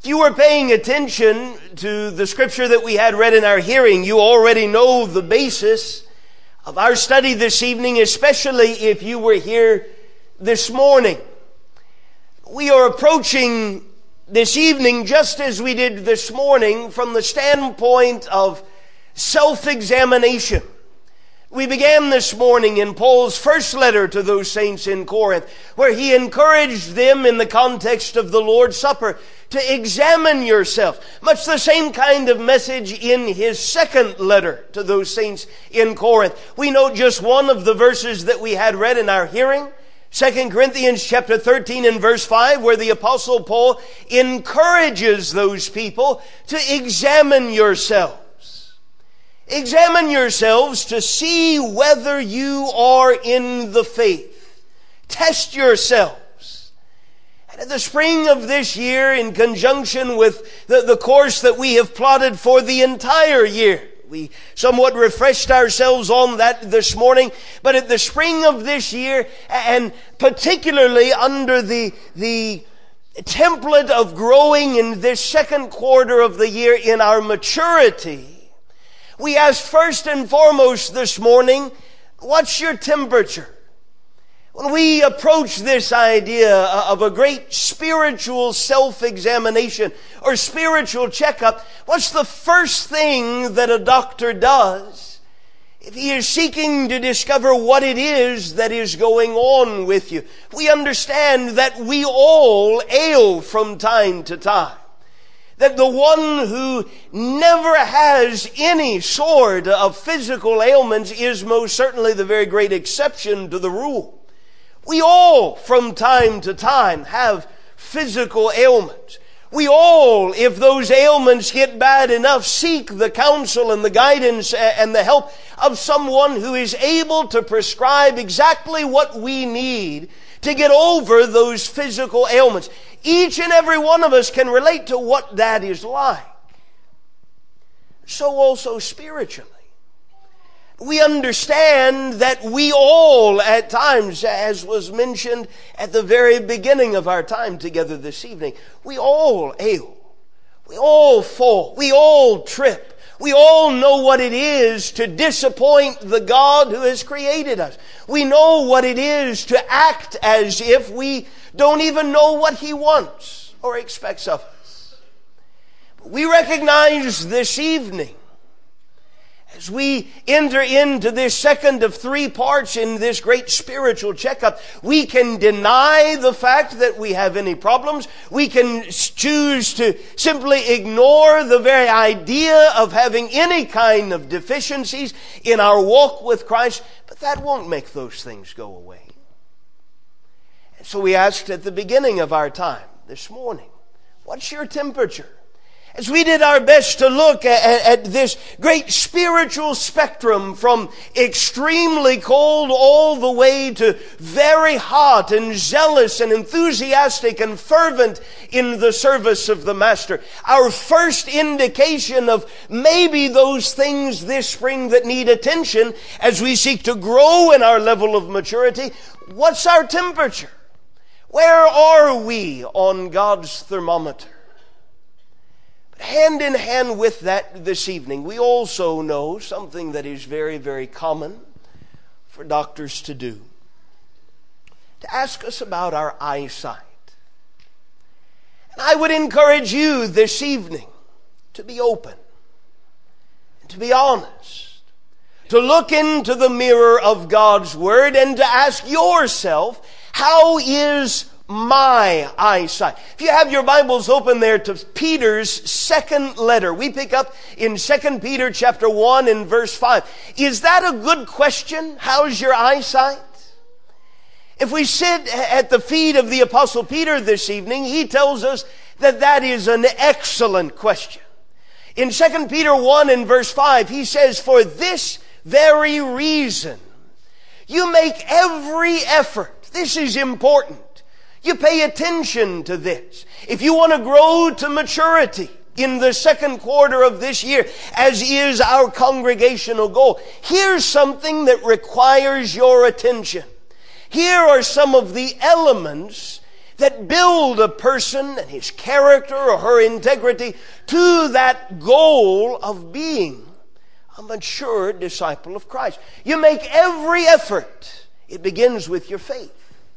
you were paying attention to the scripture that we had read in our hearing, you already know the basis of our study this evening, especially if you were here this morning. We are approaching this evening, just as we did this morning, from the standpoint of self-examination. We began this morning in Paul's first letter to those saints in Corinth, where he encouraged them in the context of the Lord's Supper to examine yourself. Much the same kind of message in his second letter to those saints in Corinth. We note just one of the verses that we had read in our hearing, 2 Corinthians chapter 13 and verse 5, where the Apostle Paul encourages those people to examine yourselves. Examine yourselves to see whether you are in the faith. Test yourselves. And at the spring of this year, in conjunction with the course that we have plotted for the entire year, we somewhat refreshed ourselves on that this morning. But at the spring of this year, and particularly under the template of growing in this second quarter of the year in our maturity, we asked first and foremost this morning, what's your temperature? When we approach this idea of a great spiritual self-examination or spiritual checkup, what's the first thing that a doctor does if he is seeking to discover what it is that is going on with you? We understand that we all ail from time to time. That the one who never has any sort of physical ailments is most certainly the very great exception to the rule. We all, from time to time, have physical ailments. We all, if those ailments get bad enough, seek the counsel and the guidance and the help of someone who is able to prescribe exactly what we need to get over those physical ailments. Each and every one of us can relate to what that is like. So also spiritually. We understand that we all at times, as was mentioned at the very beginning of our time together this evening, we all ail. We all fall. We all trip. We all know what it is to disappoint the God who has created us. We know what it is to act as if we don't even know what He wants or expects of us. But we recognize this evening, as we enter into this second of three parts in this great spiritual checkup, we can deny the fact that we have any problems. We can choose to simply ignore the very idea of having any kind of deficiencies in our walk with Christ. But that won't make those things go away. And so we asked at the beginning of our time this morning, what's your temperature? As we did our best to look at this great spiritual spectrum from extremely cold all the way to very hot and zealous and enthusiastic and fervent in the service of the Master, our first indication of maybe those things this spring that need attention as we seek to grow in our level of maturity, what's our temperature? Where are we on God's thermometer? Hand in hand with that this evening, we also know something that is very, very common for doctors to do. To ask us about our eyesight. And I would encourage you this evening to be open, and to be honest, to look into the mirror of God's Word and to ask yourself, how is my eyesight? If you have your Bibles open there to Peter's second letter, we pick up in 2 Peter chapter 1 and verse 5. Is that a good question? How's your eyesight? If we sit at the feet of the Apostle Peter this evening, he tells us that that is an excellent question. In 2 Peter 1 and verse 5, he says, for this very reason, you make every effort. This is important. You pay attention to this. If you want to grow to maturity in the second quarter of this year, as is our congregational goal, here's something that requires your attention. Here are some of the elements that build a person and his character or her integrity to that goal of being a mature disciple of Christ. You make every effort. It begins with your faith.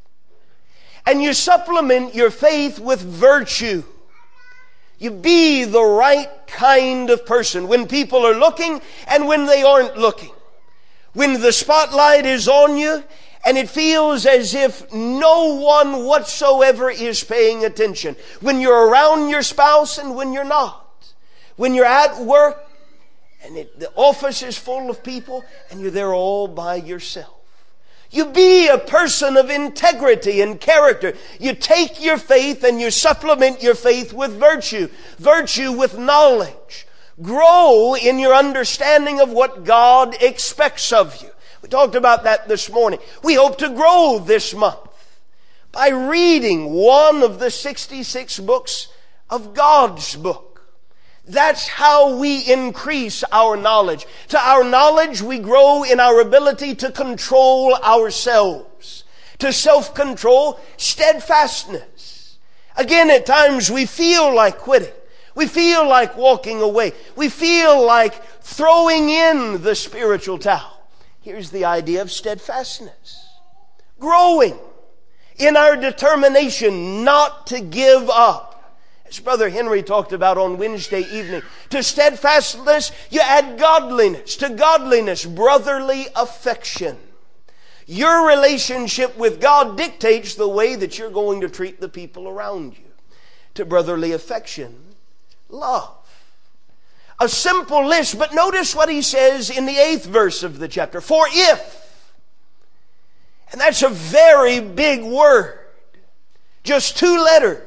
And you supplement your faith with virtue. You be the right kind of person when people are looking and when they aren't looking. When the spotlight is on you and it feels as if no one whatsoever is paying attention. When you're around your spouse and when you're not. When you're at work and the office is full of people and you're there all by yourself. You be a person of integrity and character. You take your faith and you supplement your faith with virtue. Virtue with knowledge. Grow in your understanding of what God expects of you. We talked about that this morning. We hope to grow this month by reading one of the 66 books of God's book. That's how we increase our knowledge. To our knowledge, we grow in our ability to control ourselves. To self-control, steadfastness. Again, at times we feel like quitting. We feel like walking away. We feel like throwing in the spiritual towel. Here's the idea of steadfastness. Growing in our determination not to give up. As Brother Henry talked about on Wednesday evening, to steadfastness, you add godliness. To godliness, brotherly affection. Your relationship with God dictates the way that you're going to treat the people around you. To brotherly affection, love. A simple list, but notice what he says in the 8th verse of the chapter. For if, and that's a very big word, just 2 letters.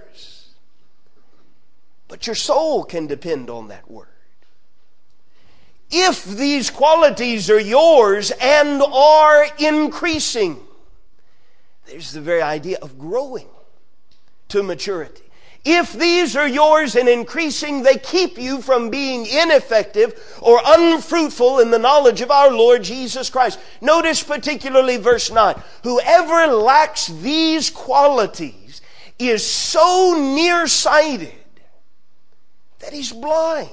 But your soul can depend on that word. If these qualities are yours and are increasing, there's the very idea of growing to maturity. If these are yours and increasing, they keep you from being ineffective or unfruitful in the knowledge of our Lord Jesus Christ. Notice particularly verse 9. Whoever lacks these qualities is so nearsighted that he's blind.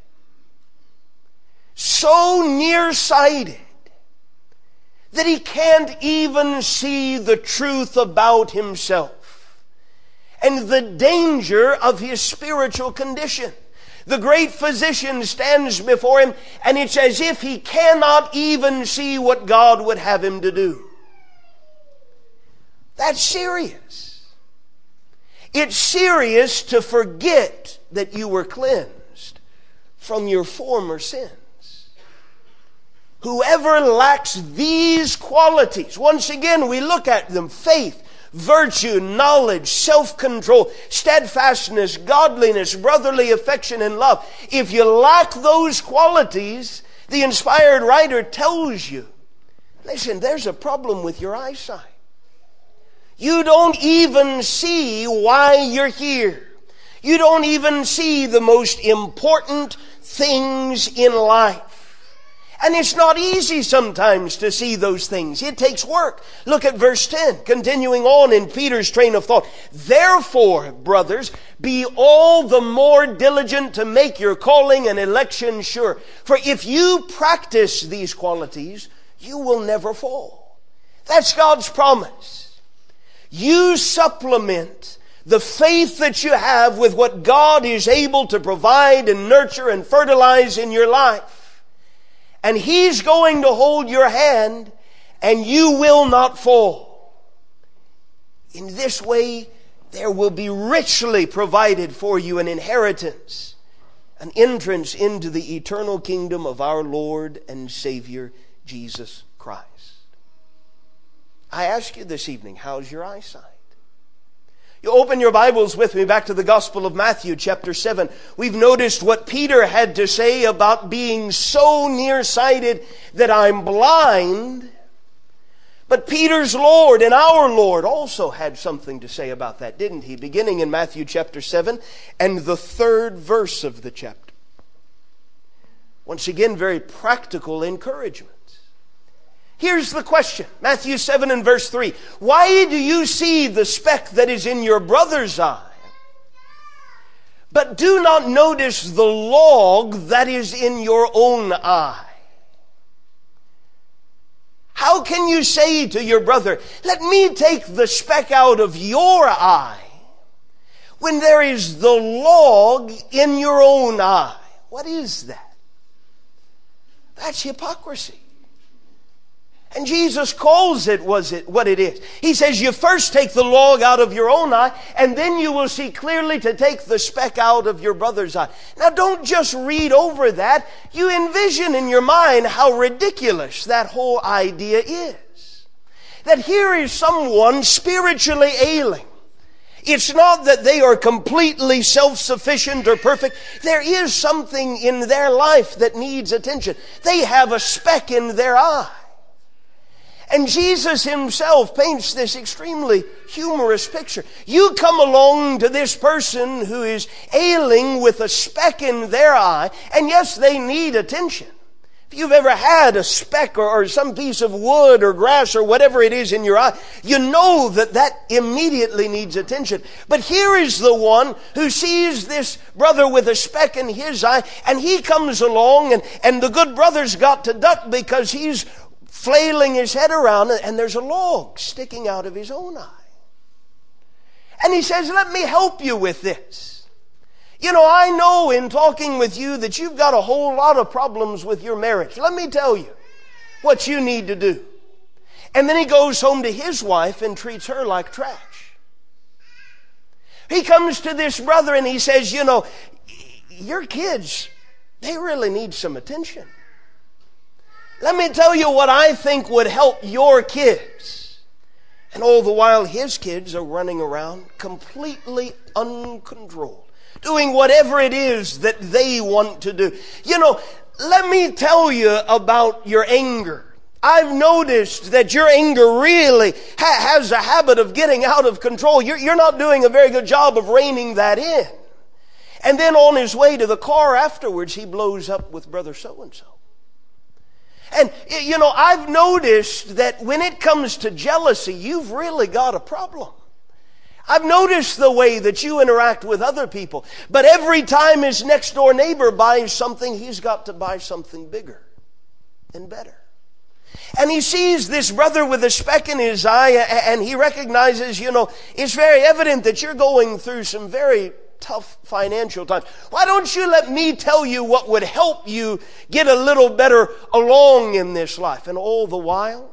So nearsighted that he can't even see the truth about himself and the danger of his spiritual condition. The great physician stands before him and it's as if he cannot even see what God would have him to do. That's serious. It's serious to forget that you were cleansed from your former sins. Whoever lacks these qualities, once again we look at them, faith, virtue, knowledge, self-control, steadfastness, godliness, brotherly affection, and love. If you lack those qualities, the inspired writer tells you, listen, there's a problem with your eyesight. You don't even see why you're here. You don't even see the most important things in life. And it's not easy sometimes to see those things. It takes work. Look at verse 10, continuing on in Peter's train of thought. Therefore, brothers, be all the more diligent to make your calling and election sure. For if you practice these qualities, you will never fall. That's God's promise. You supplement the faith that you have with what God is able to provide and nurture and fertilize in your life. And He's going to hold your hand and you will not fall. In this way, there will be richly provided for you an inheritance, an entrance into the eternal kingdom of our Lord and Savior, Jesus Christ. I ask you this evening, how's your eyesight? You open your Bibles with me back to the Gospel of Matthew, chapter 7. We've noticed what Peter had to say about being so nearsighted that I'm blind. But Peter's Lord and our Lord also had something to say about that, didn't he? Beginning in Matthew chapter 7 and the 3rd verse of the chapter. Once again, very practical encouragement. Here's the question. Matthew 7 and verse 3. Why do you see the speck that is in your brother's eye, but do not notice the log that is in your own eye? How can you say to your brother, let me take the speck out of your eye, when there is the log in your own eye? What is that? That's hypocrisy. And Jesus calls it what it is. He says you first take the log out of your own eye, and then you will see clearly to take the speck out of your brother's eye. Now don't just read over that. You envision in your mind how ridiculous that whole idea is. That here is someone spiritually ailing. It's not that they are completely self-sufficient or perfect. There is something in their life that needs attention. They have a speck in their eye. And Jesus himself paints this extremely humorous picture. You come along to this person who is ailing with a speck in their eye, and yes, they need attention. If you've ever had a speck or some piece of wood or grass or whatever it is in your eye, you know that immediately needs attention. But here is the one who sees this brother with a speck in his eye, and he comes along, and the good brother's got to duck because he's flailing his head around, and there's a log sticking out of his own eye. And he says, let me help you with this. You know, I know in talking with you that you've got a whole lot of problems with your marriage. Let me tell you what you need to do. And then he goes home to his wife and treats her like trash. He comes to this brother and he says, you know, your kids, they really need some attention. Let me tell you what I think would help your kids. And all the while his kids are running around completely uncontrolled, doing whatever it is that they want to do. You know, let me tell you about your anger. I've noticed that your anger really has a habit of getting out of control. You're not doing a very good job of reining that in. And then on his way to the car afterwards, he blows up with brother so-and-so. And, you know, I've noticed that when it comes to jealousy, you've really got a problem. I've noticed the way that you interact with other people. But every time his next door neighbor buys something, he's got to buy something bigger and better. And he sees this brother with a speck in his eye, and he recognizes, you know, it's very evident that you're going through some very tough financial times. Why don't you let me tell you what would help you get a little better along in this life? And all the while,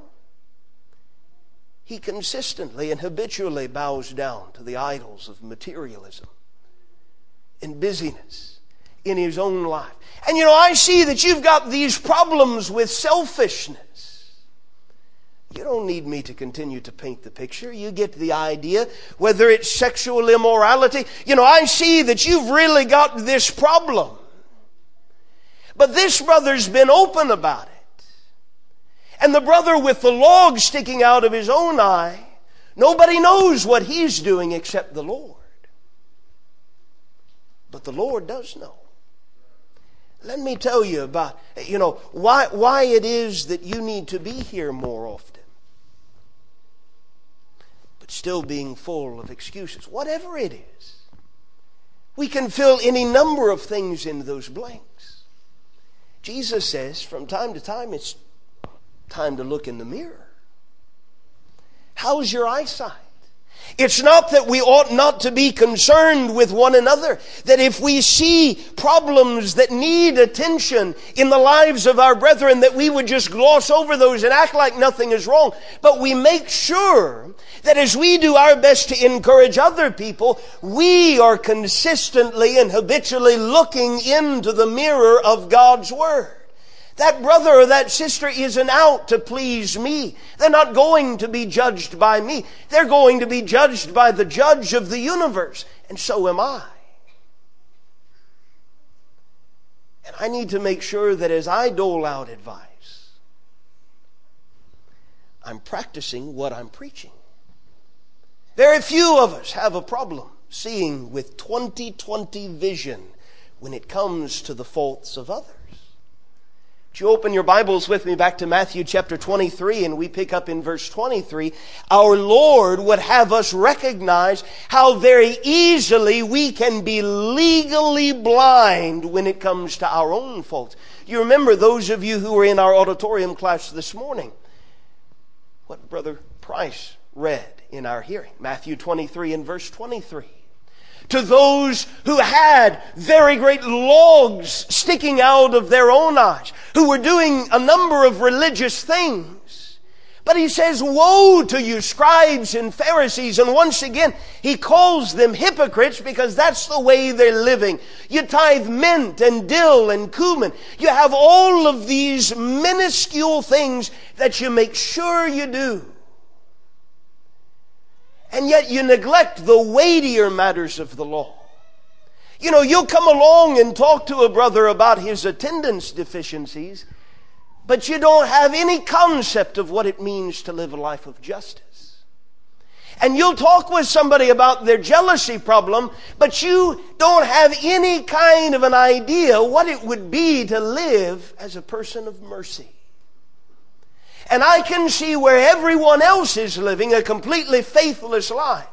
he consistently and habitually bows down to the idols of materialism and busyness in his own life. And you know, I see that you've got these problems with selfishness. You don't need me to continue to paint the picture. You get the idea, whether it's sexual immorality. You know, I see that you've really got this problem. But this brother's been open about it. And the brother with the log sticking out of his own eye, nobody knows what he's doing except the Lord. But the Lord does know. Let me tell you about, you know, why it is that you need to be here more often. Still being full of excuses. Whatever it is, we can fill any number of things in those blanks. Jesus says from time to time it's time to look in the mirror. How's your eyesight? It's not that we ought not to be concerned with one another. That if we see problems that need attention in the lives of our brethren, that we would just gloss over those and act like nothing is wrong. But we make sure that as we do our best to encourage other people, we are consistently and habitually looking into the mirror of God's Word. That brother or that sister isn't out to please me. They're not going to be judged by me. They're going to be judged by the judge of the universe. And so am I. And I need to make sure that as I dole out advice, I'm practicing what I'm preaching. Very few of us have a problem seeing with 20/20 vision when it comes to the faults of others. Would you open your Bibles with me back to Matthew chapter 23, and we pick up in verse 23. Our Lord would have us recognize how very easily we can be legally blind when it comes to our own faults. You remember, those of you who were in our auditorium class this morning, what Brother Price read in our hearing. Matthew 23 and verse 23. To those who had very great logs sticking out of their own eyes, who were doing a number of religious things. But he says, woe to you, scribes and Pharisees. And once again, he calls them hypocrites because that's the way they're living. You tithe mint and dill and cumin. You have all of these minuscule things that you make sure you do. And yet you neglect the weightier matters of the law. You know, you'll come along and talk to a brother about his attendance deficiencies, but you don't have any concept of what it means to live a life of justice. And you'll talk with somebody about their jealousy problem, but you don't have any kind of an idea what it would be to live as a person of mercy. And I can see where everyone else is living a completely faithless life.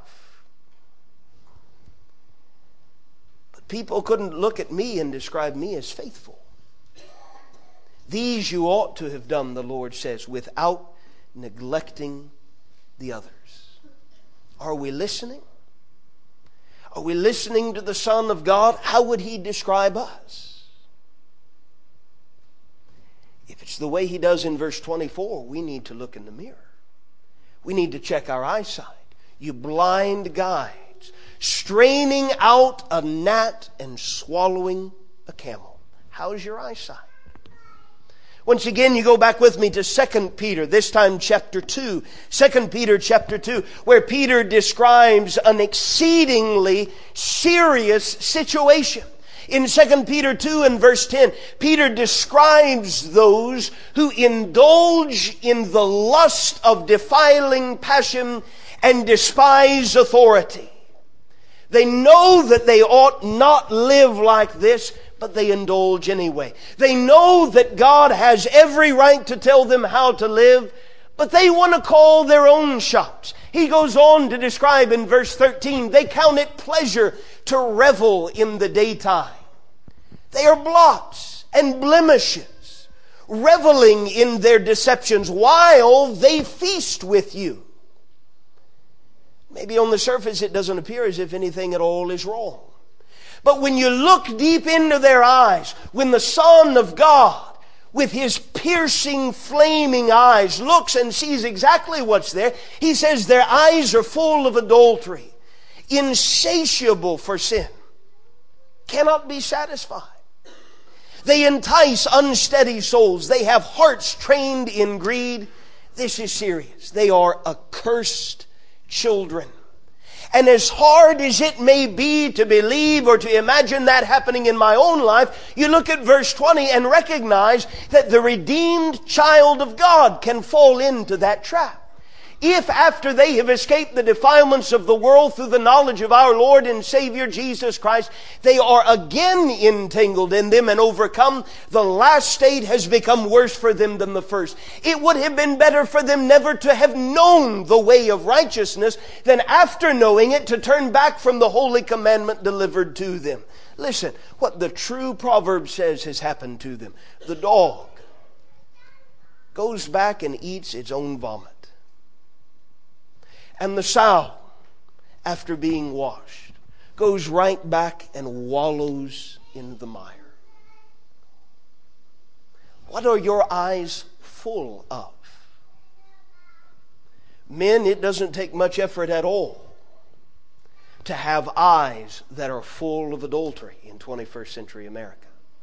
But people couldn't look at me and describe me as faithful. These you ought to have done, the Lord says, without neglecting the others. Are we listening? Are we listening to the Son of God? How would He describe us? If it's the way He does in verse 24, we need to look in the mirror. We need to check our eyesight. You blind guides, straining out a gnat and swallowing a camel. How's your eyesight? Once again, you go back with me to 2 Peter, this time chapter 2. 2 Peter chapter 2, where Peter describes an exceedingly serious situation. In 2 Peter 2 and verse 10, Peter describes those who indulge in the lust of defiling passion and despise authority. They know that they ought not live like this, but they indulge anyway. They know that God has every right to tell them how to live, but they want to call their own shots. He goes on to describe in verse 13, they count it pleasure to revel in the daytime. They are blots and blemishes, reveling in their deceptions while they feast with you. Maybe on the surface it doesn't appear as if anything at all is wrong. But when you look deep into their eyes, when the Son of God, with His piercing, flaming eyes, looks and sees exactly what's there, He says their eyes are full of adultery, insatiable for sin, cannot be satisfied. They entice unsteady souls. They have hearts trained in greed. This is serious. They are accursed children. And as hard as it may be to believe or to imagine that happening in my own life, you look at verse 20 and recognize that the redeemed child of God can fall into that trap. If after they have escaped the defilements of the world through the knowledge of our Lord and Savior Jesus Christ, they are again entangled in them and overcome, the last state has become worse for them than the first. It would have been better for them never to have known the way of righteousness than after knowing it to turn back from the holy commandment delivered to them. Listen, what the true proverb says has happened to them. The dog goes back and eats its own vomit. And the sow, after being washed, goes right back and wallows in the mire. What are your eyes full of? Men, it doesn't take much effort at all to have eyes that are full of adultery in 21st century America.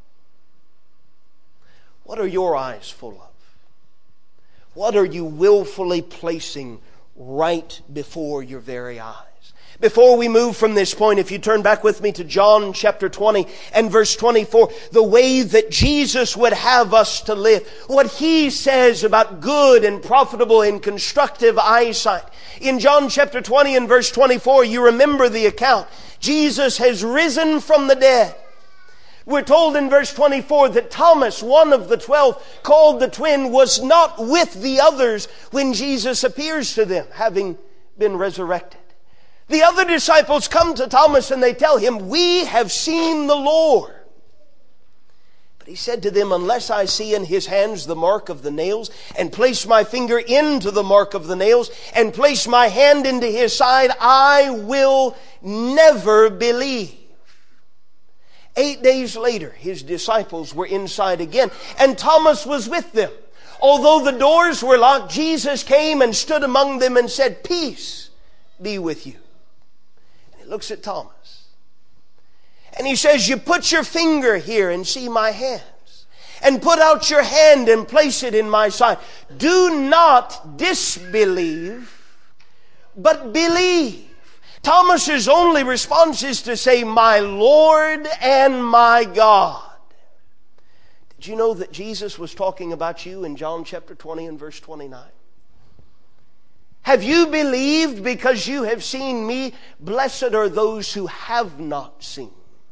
What are your eyes full of? What are you willfully placing right before your very eyes? Before we move from this point, if you turn back with me to John chapter 20 and verse 24, the way that Jesus would have us to live, what He says about good and profitable and constructive eyesight. In John chapter 20 and verse 24, you remember the account. Jesus has risen from the dead. We're told in verse 24 that Thomas, one of the 12, called the twin, was not with the others when Jesus appears to them, having been resurrected. The other disciples come to Thomas and they tell him, "We have seen the Lord." But he said to them, "Unless I see in his hands the mark of the nails, and place my finger into the mark of the nails, and place my hand into his side, I will never believe." 8 days later, his disciples were inside again, and Thomas was with them. Although the doors were locked, Jesus came and stood among them and said, "Peace be with you." And he looks at Thomas. And he says, "You put your finger here and see my hands. And put out your hand and place it in my side. Do not disbelieve, but believe." Thomas's only response is to say, "My Lord and my God." Did you know that Jesus was talking about you in John chapter 20 and verse 29? Have you believed because you have seen me? Blessed are those who have not seen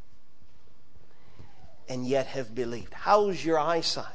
and yet have believed. How's your eyesight?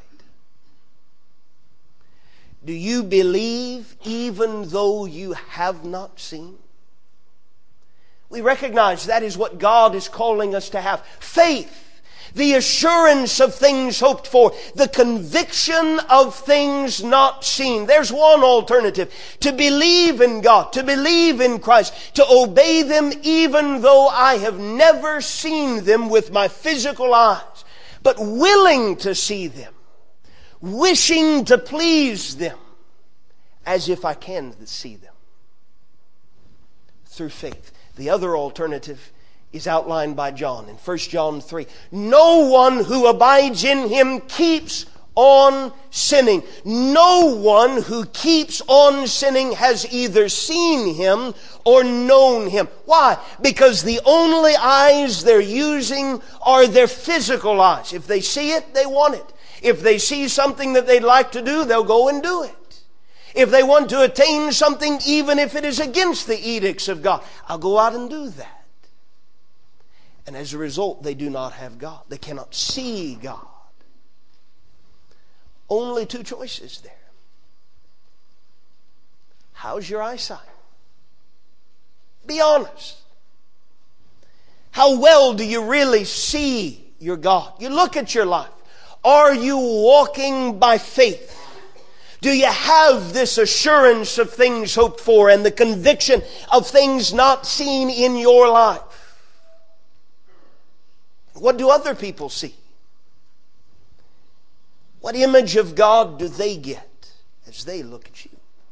Do you believe even though you have not seen? We recognize that is what God is calling us to have. Faith, the assurance of things hoped for, the conviction of things not seen. There's one alternative. To believe in God, to believe in Christ, to obey them even though I have never seen them with my physical eyes, but willing to see them, wishing to please them as if I can see them through faith. The other alternative is outlined by John in 1 John 3. No one who abides in him keeps on sinning. No one who keeps on sinning has either seen him or known him. Why? Because the only eyes they're using are their physical eyes. If they see it, they want it. If they see something that they'd like to do, they'll go and do it. If they want to attain something, even if it is against the edicts of God, I'll go out and do that. And as a result, they do not have God. They cannot see God. Only two choices there. How's your eyesight? Be honest. How well do you really see your God? You look at your life. Are you walking by faith? Do you have this assurance of things hoped for and the conviction of things not seen in your life? What do other people see? What image of God do they get as they look at you?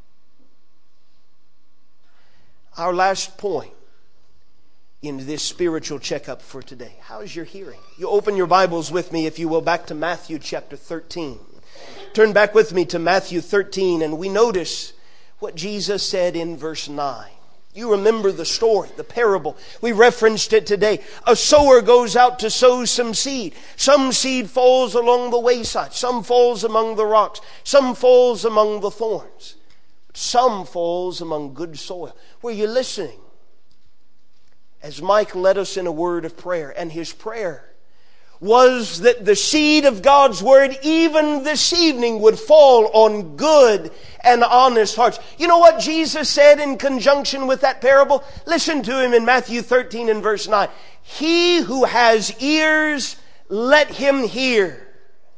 Our last point in this spiritual checkup for today. How's your hearing? You open your Bibles with me, if you will, back to Matthew chapter 13. Turn back with me to Matthew 13, and we notice what Jesus said in verse 9. You remember the story, the parable. We referenced it today. A sower goes out to sow some seed. Some seed falls along the wayside. Some falls among the rocks. Some falls among the thorns. Some falls among good soil. Were you listening? As Mike led us in a word of prayer, and his prayer was that the seed of God's Word even this evening would fall on good and honest hearts. You know what Jesus said in conjunction with that parable? Listen to him in Matthew 13 and verse 9. He who has ears, let him hear.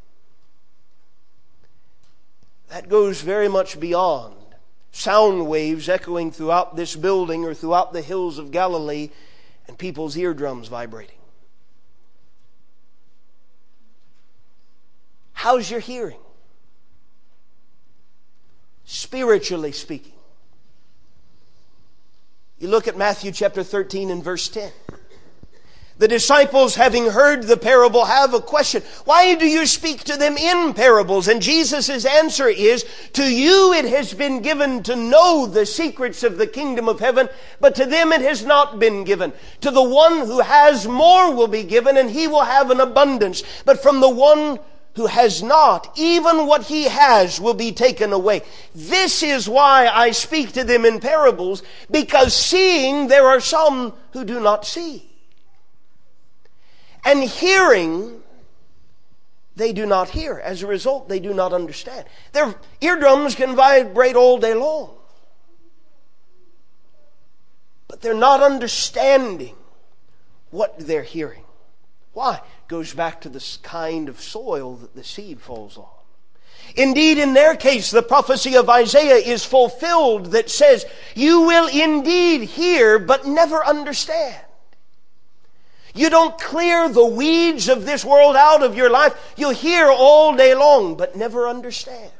That goes very much beyond sound waves echoing throughout this building or throughout the hills of Galilee and people's eardrums vibrating. How's your hearing? Spiritually speaking. You look at Matthew chapter 13 and verse 10. The disciples, having heard the parable, have a question. Why do you speak to them in parables? And Jesus' answer is, to you it has been given to know the secrets of the kingdom of heaven, but to them it has not been given. To the one who has more will be given, and he will have an abundance. But from the one who has not, even what he has will be taken away. This is why I speak to them in parables, because seeing there are some who do not see. And hearing they do not hear. As a result, they do not understand. Their eardrums can vibrate all day long, but they're not understanding what they're hearing. Why? It goes back to this kind of soil that the seed falls on. Indeed, in their case, the prophecy of Isaiah is fulfilled that says, you will indeed hear, but never understand. You don't clear the weeds of this world out of your life. You'll hear all day long, but never understand.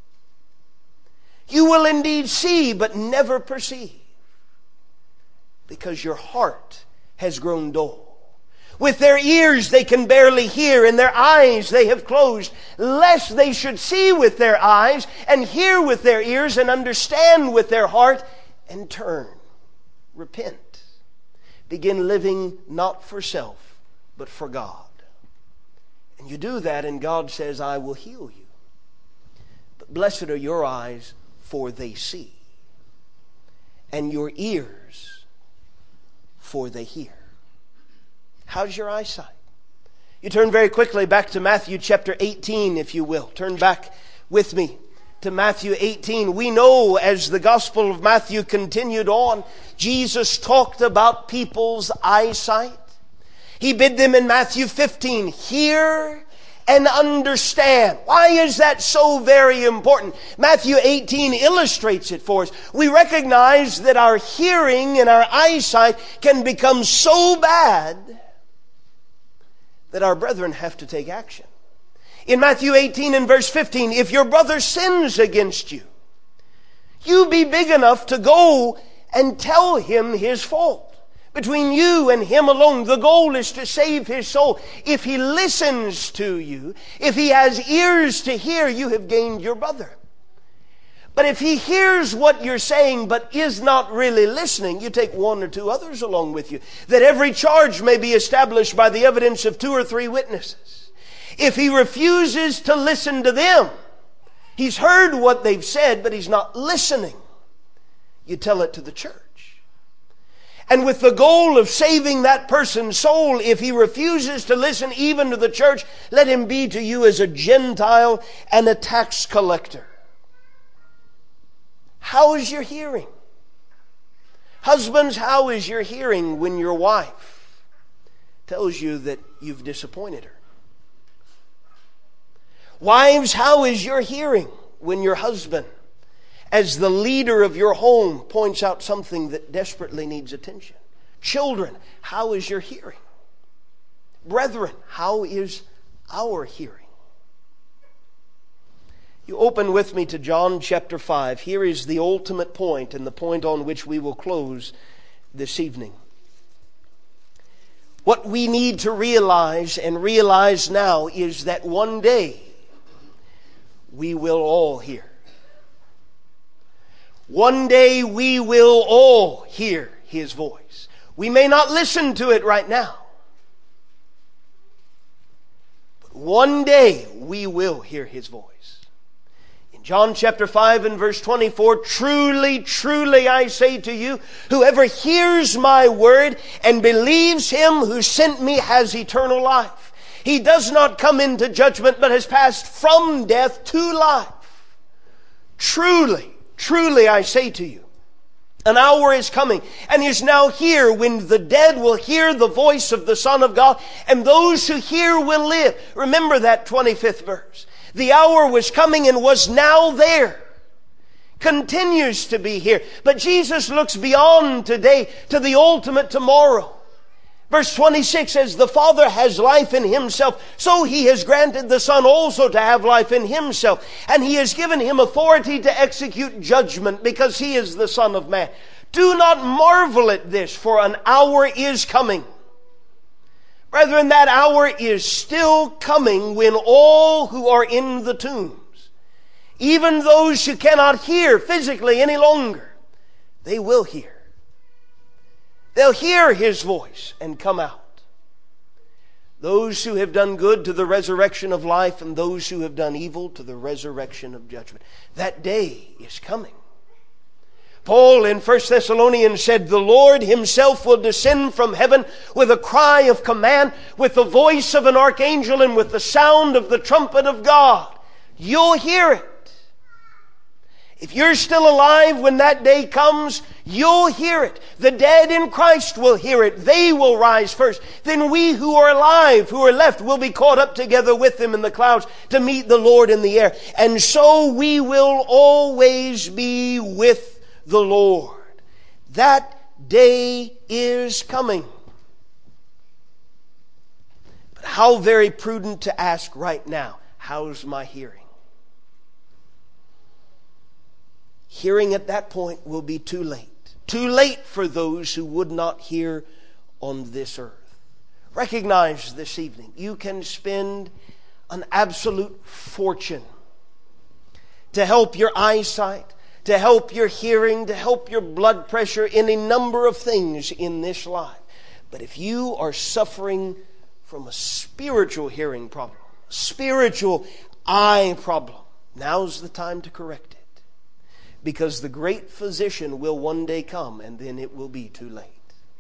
You will indeed see, but never perceive, because your heart has grown dull. With their ears they can barely hear, and their eyes they have closed, lest they should see with their eyes, and hear with their ears, and understand with their heart, and turn. Repent. Begin living not for self, but for God. And you do that, and God says, I will heal you. But blessed are your eyes, for they see, and your ears, for they hear. How's your eyesight? You turn very quickly back to Matthew chapter 18, if you will. Turn back with me to Matthew 18. We know as the Gospel of Matthew continued on, Jesus talked about people's eyesight. He bid them in Matthew 15, hear and understand. Why is that so very important? Matthew 18 illustrates it for us. We recognize that our hearing and our eyesight can become so bad that our brethren have to take action. In Matthew 18 and verse 15, if your brother sins against you, you be big enough to go and tell him his fault. Between you and him alone, the goal is to save his soul. If he listens to you, if he has ears to hear, you have gained your brother. But if he hears what you're saying but is not really listening, you take one or two others along with you, that every charge may be established by the evidence of 2 or 3 witnesses. If he refuses to listen to them, he's heard what they've said, but he's not listening, you tell it to the church. And with the goal of saving that person's soul, if he refuses to listen even to the church, let him be to you as a Gentile and a tax collector. How is your hearing? Husbands, how is your hearing when your wife tells you that you've disappointed her? Wives, how is your hearing when your husband, as the leader of your home, points out something that desperately needs attention? Children, how is your hearing? Brethren, how is our hearing? You open with me to John chapter 5. Here is the ultimate point, and the point on which we will close this evening. What we need to realize, and realize now, is that one day we will all hear. One day we will all hear His voice. We may not listen to it right now, but one day we will hear His voice. John chapter 5 and verse 24, truly, truly I say to you, whoever hears my word and believes him who sent me has eternal life. He does not come into judgment, but has passed from death to life. Truly, truly I say to you, an hour is coming and is now here when the dead will hear the voice of the Son of God, and those who hear will live. Remember that 25th verse. The hour was coming and was now there. Continues to be here. But Jesus looks beyond today to the ultimate tomorrow. Verse 26 says, the Father has life in Himself, so He has granted the Son also to have life in Himself. And He has given Him authority to execute judgment, because He is the Son of Man. Do not marvel at this, for an hour is coming. Brethren, that hour is still coming when all who are in the tombs, even those who cannot hear physically any longer, they will hear. They'll hear His voice and come out. Those who have done good to the resurrection of life, and those who have done evil to the resurrection of judgment. That day is coming. Paul in 1 Thessalonians said, the Lord himself will descend from heaven with a cry of command, with the voice of an archangel, and with the sound of the trumpet of God. You'll hear it. If you're still alive when that day comes, you'll hear it. The dead in Christ will hear it. They will rise first. Then we who are alive, who are left, will be caught up together with them in the clouds to meet the Lord in the air. And so we will always be with the Lord. That day is coming. But how very prudent to ask right now, how's my hearing? Hearing at that point will be too late. Too late for those who would not hear on this earth. Recognize this evening, you can spend an absolute fortune to help your eyesight, to help your hearing, to help your blood pressure, in a number of things in this life. But if you are suffering from a spiritual hearing problem, a spiritual eye problem, now's the time to correct it. Because the great physician will one day come, and then it will be too late.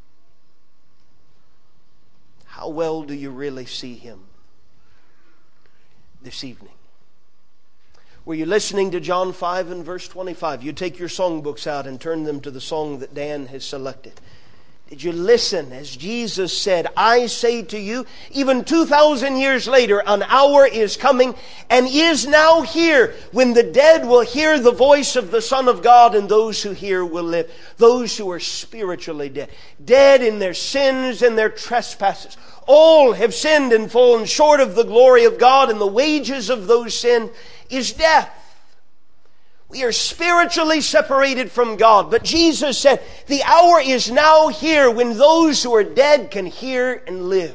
How well do you really see Him this evening? Were you listening to John 5 and verse 25? You take your songbooks out and turn them to the song that Dan has selected. Did you listen as Jesus said, I say to you, even 2,000 years later, an hour is coming and is now here when the dead will hear the voice of the Son of God, and those who hear will live. Those who are spiritually dead. Dead in their sins and their trespasses. All have sinned and fallen short of the glory of God, and the wages of those sins is death. We are spiritually separated from God. But Jesus said, the hour is now here when those who are dead can hear and live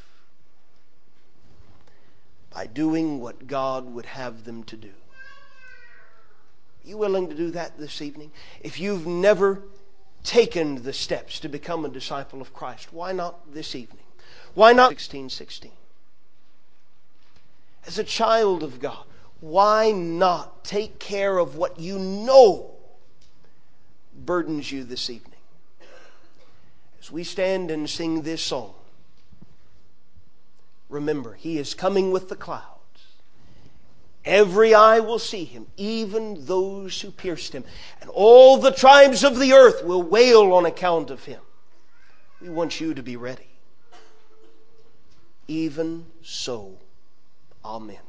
by doing what God would have them to do. Are you willing to do that this evening? If you've never taken the steps to become a disciple of Christ, why not this evening? Why not 16:16? As a child of God, why not take care of what you know burdens you this evening? As we stand and sing this song, remember, He is coming with the clouds. Every eye will see Him, even those who pierced Him. And all the tribes of the earth will wail on account of Him. We want you to be ready. Even so, amen.